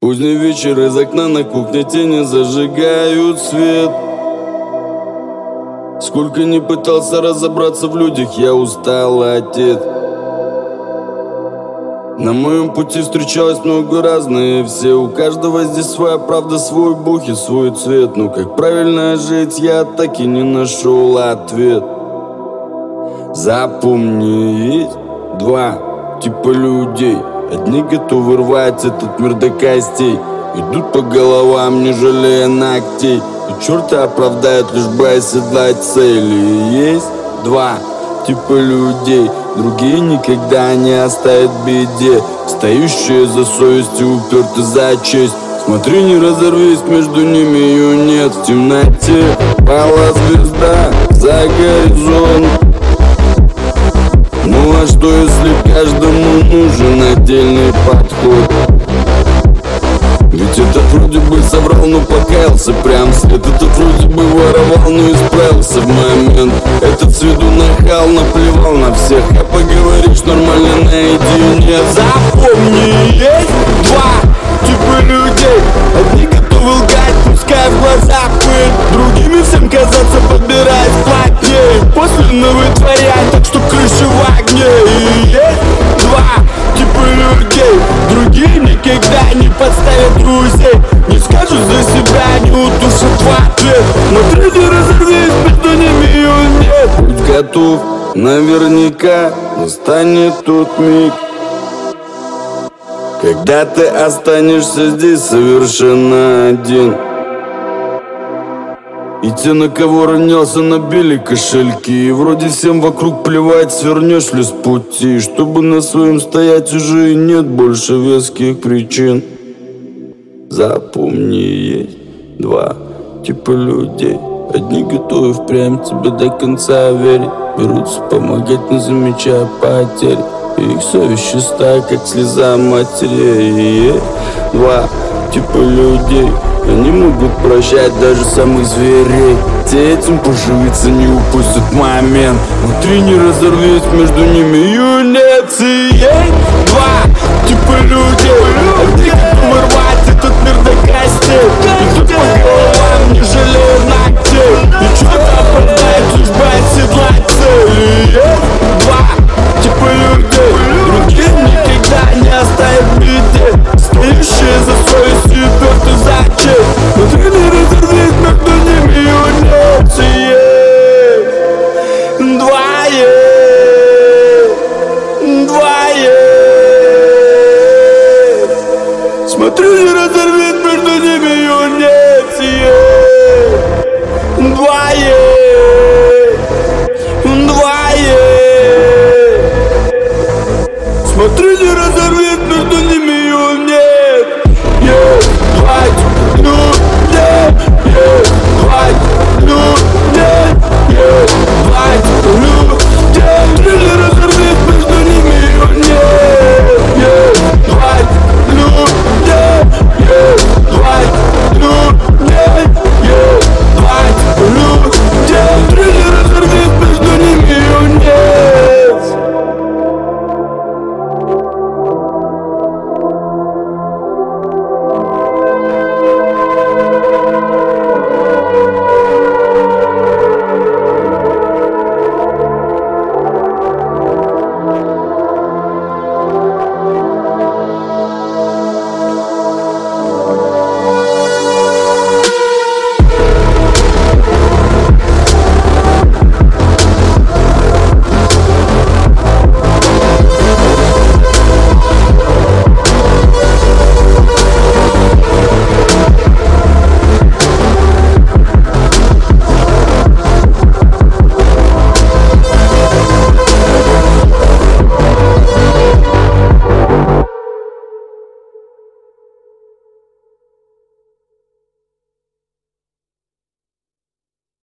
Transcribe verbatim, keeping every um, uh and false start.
Поздний вечер, из окна на кухне тени зажигают свет. Сколько не пытался разобраться в людях, я устал, отец. На моем пути встречалось много разных, все, у каждого здесь своя правда, свой бух и свой цвет. Но как правильно жить, я так и не нашел ответ. Запомни, есть два типа людей. Одни готовы рвать этот мир до костей, идут по головам, не жалея ногтей, и черта оправдают, лишь бы оседлать цели. Есть два типа людей, другие никогда не оставят в беде, стоящие за совесть и уперты за честь. Смотри, не разорвись, между ними ее нет. В темноте пала звезда за горизонт. Ну а что, если каждому нужен отдельный подход? Ведь этот вроде бы соврал, но покаялся прям след. Этот вроде бы воровал, но исправился в момент. Этот с виду нахал, наплевал на всех, а поговоришь нормально наедине. Запомни, есть два типа людей. Одни готовы лгать, пускай в глаза пыль, другими всем казаться, подбираясь плотнее, после навытворять, так что крыша в огне. И есть два типа людей, другие никогда не подставят друзей, не скажут за себя, не удушат в ответ. Смотри, не разорвись, между ними ее нет. Будь готов, наверняка настанет тот миг, когда ты останешься здесь совершенно один. И те, на кого ронялся, набили кошельки, и вроде всем вокруг плевать, свернешь ли с пути. Чтобы на своем стоять, уже и нет больше веских причин. Запомни, есть два типа людей. Одни готовы впрямь тебе до конца верить, берутся помогать, не замечая потерь, и их совесть чиста, как слеза матери. Есть два типа людей, они могут прощать даже самых зверей. Те этим поживиться не упустят момент. Внутри не разорвись, между ними ее нет. И есть два типа людей, одни готовы рвать этот мир до костей, идут по головам, не жалея ногтей, и что-то оправдает, лишь бы оседлать цель. И есть два типа людей, другие никогда не оставят в беде, стоящие за совесть и уперты за честь. Внутри не разорвись, между ними ее нет. И есть два, есть два, есть. Смотри, не разорвись, между ними ее нет. И есть два, есть.